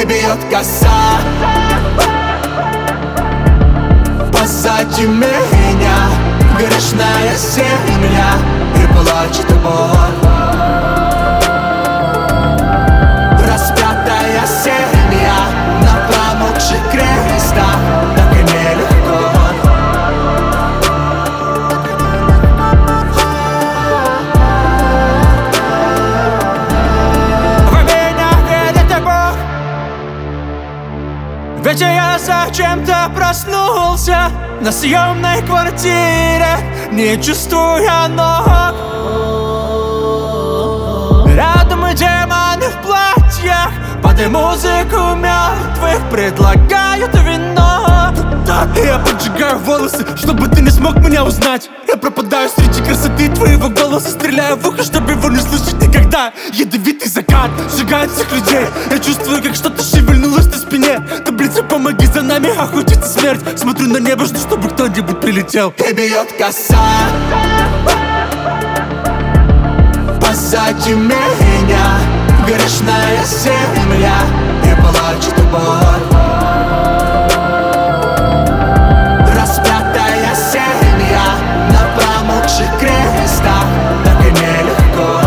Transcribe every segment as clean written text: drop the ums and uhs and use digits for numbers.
бьет коса позади меня, грешная земля, и плачет боль. Распятая семья на промокших крестах, так и нелегко. В меня верит Бог, ведь я зачем-то проснулся на съемной квартире, не чувствуя ног. Рядом демоны в платьях, под музыку мертвых предлагают вино. Я поджигаю волосы, чтобы ты не смог меня узнать. Я пропадаю среди красоты твоего голоса, стреляю в ухо, чтобы его не слышать никогда. Ядовитый закат сжигает всех людей. Я чувствую, как что-то шевельнулось на спине. Таблица, помоги за нами, охотится смерть. Смотрю на небо, жду, чтобы кто-нибудь прилетел. И бьет коса позади меня, грешная земля, и плачет боль. Распятая семья на промокших крестах, так и нелегко.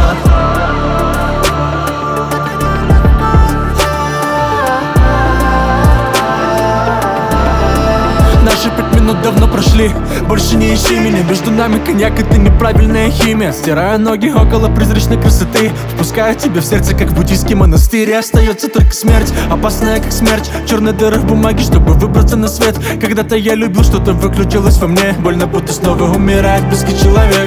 Наши 5 минут давно прошли, больше не ищи меня. Между нами коньяк, это неправильная химия. Стираю ноги около призрачной красоты, впускаю тебя в сердце, как в буддийский монастырь. И остается только смерть, опасная как смерть. Черная дыра в бумаге, чтобы выбраться на свет. Когда-то я любил, что-то выключилось во мне. Больно, будто снова умирает близкий человек.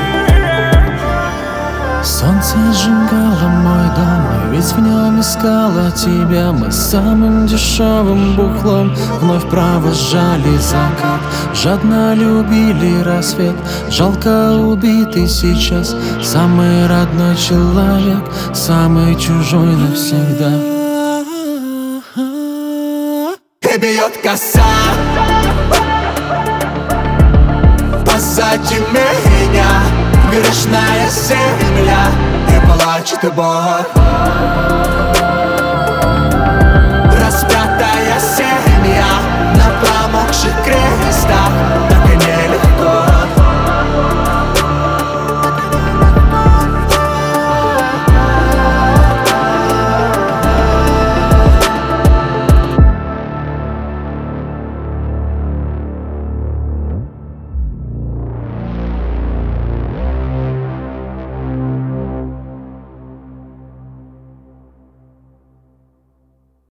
Солнце сжигало мой дом, и ведь в нем искала тебя. Мы самым дешевым бухлом вновь провожали закат. Жадно любили рассвет, жалко убитый сейчас. Самый родной человек, самый чужой навсегда. И бьет коса позади меня, грешная земля, и плачет боль.